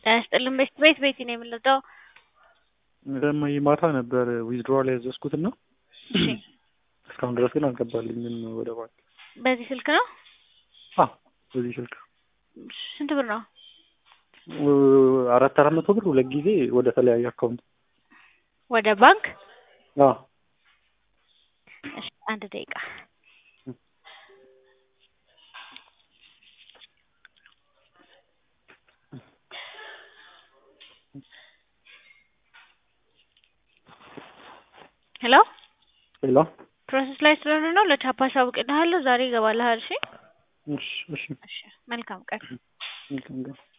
ያስጥልም ቤት ነው የምንለው ለማይ ማታ ነበር ዊዝድሮዋል ያዘዝኩትና እሺ እስካሁን ድረስ ግን አልገባልኝም ወደ ባንክ በዚህ ስልክ ነው በዚህ ስልክ ስንት ብር ነው 400 ብር ሁለት ጊዜ ወደ ተለያየ አካውንት ወደ ባንክ እሺ አንድ ደቂቃ ሄሎ ፕሮሰስ ላይ ስለሆነ ነው ለቻፓ ሳውቅልሃለሁ ዛሬ ይገባልሃል እሺ እሺ መልካም ቀን